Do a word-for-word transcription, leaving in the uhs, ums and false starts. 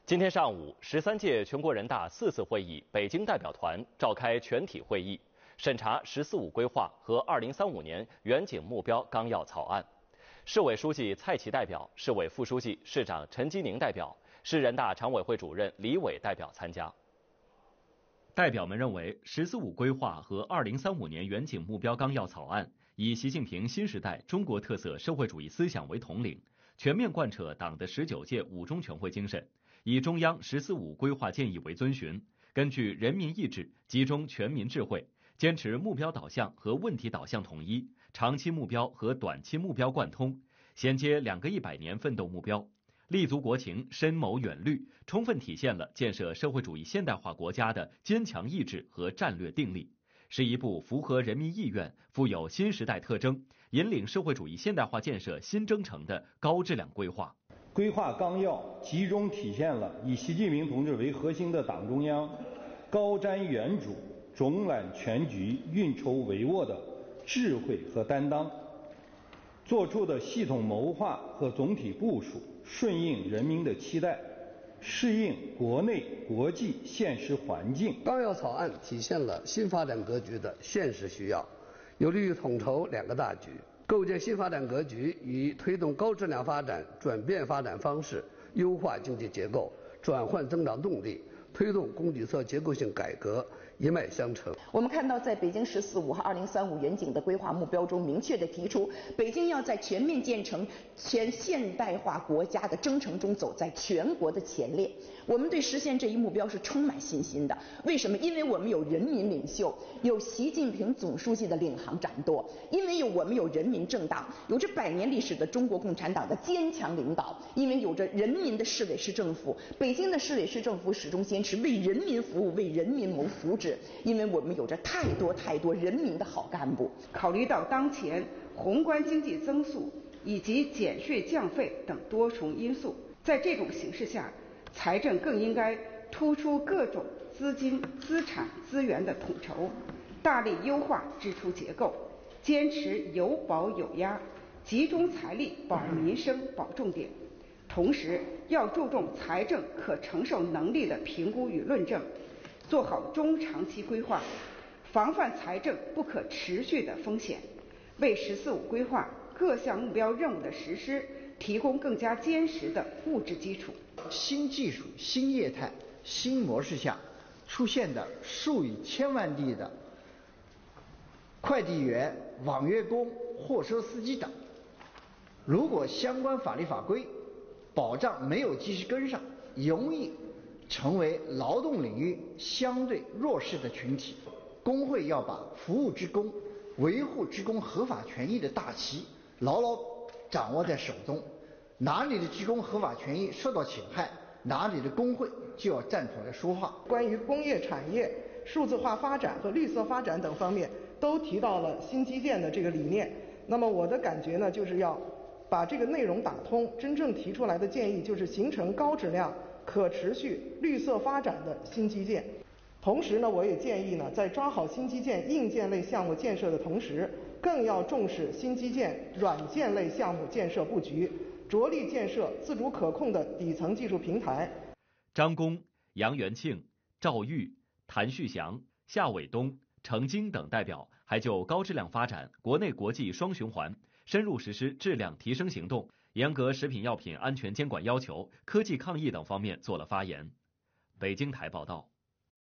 今天上午，十三届全国人大四次会议北京代表团召开全体会议，审查“十四五”规划和二零三五年远景目标纲要草案。市委书记蔡奇代表，市委副书记、市长陈吉宁代表，市人大常委会主任李伟代表参加。代表们认为，“十四五”规划和二零三五年远景目标纲要草案以习近平新时代中国特色社会主义思想为统领，全面贯彻党的十九届五中全会精神，以中央“十四五”规划建议为遵循，根据人民意志集中全民智慧，坚持目标导向和问题导向统一，长期目标和短期目标贯通，衔接两个一百年奋斗目标，立足国情，深谋远虑，充分体现了建设社会主义现代化国家的坚强意志和战略定力，是一部符合人民意愿、富有新时代特征、引领社会主义现代化建设新征程的高质量规划。 规划纲要集中体现了以习近平同志为核心的党中央高瞻远瞩、总揽全局、运筹帷幄的智慧和担当，做出的系统谋划和总体部署，顺应人民的期待，适应国内国际现实环境。 纲要草案体现了新发展格局的现实需要，有利于统筹两个大局，构建新发展格局与推动高质量发展、转变发展方式、优化经济结构、转换增长动力、推动供给侧结构性改革一脉相承。 我们看到，在北京“十四五”和二零三五远景的规划目标中，明确地提出，北京要在全面建成全现代化国家的征程中走在全国的前列。我们对实现这一目标是充满信心的。为什么？因为我们有人民领袖，有习近平总书记的领航掌舵；因为有我们有人民政党，有着百年历史的中国共产党的坚强领导；因为有着人民的市委市政府，北京的市委市政府始终坚持为人民服务、为人民谋福祉。因为我们有着太多太多人民的好干部。 考虑到当前宏观经济增速以及减税降费等多重因素，在这种形势下，财政更应该突出各种资金、资产、资源的统筹，大力优化支出结构，坚持有保有压，集中财力保民生、保重点。同时，要注重财政可承受能力的评估与论证，做好中长期规划，防范财政不可持续的风险，为“十四五”规划各项目标任务的实施提供更加坚实的物质基础。 新技术、新业态、新模式下出现的数以千万计的快递员、网约工、货车司机等，如果相关法律法规保障没有及时跟上，容易成为劳动领域相对弱势的群体。工会要把服务职工、维护职工合法权益的大旗牢牢掌握在手中，哪里的职工合法权益受到侵害，哪里的工会就要站出来说话。 关于工业产业、数字化发展和绿色发展等方面，都提到了新基建的这个理念。那么我的感觉呢，就是要把这个内容打通，真正提出来的建议就是形成高质量、可持续、绿色发展的新基建。同时呢，我也建议呢，在抓好新基建硬件类项目建设的同时，更要重视新基建软件类项目建设布局，着力建设自主可控的底层技术平台。 张工、杨元庆、赵玉、谭旭祥、夏伟东、程京等代表还就高质量发展、国内国际双循环、深入实施质量提升行动、严格食品药品安全监管要求、科技抗疫等方面做了发言。北京台报道。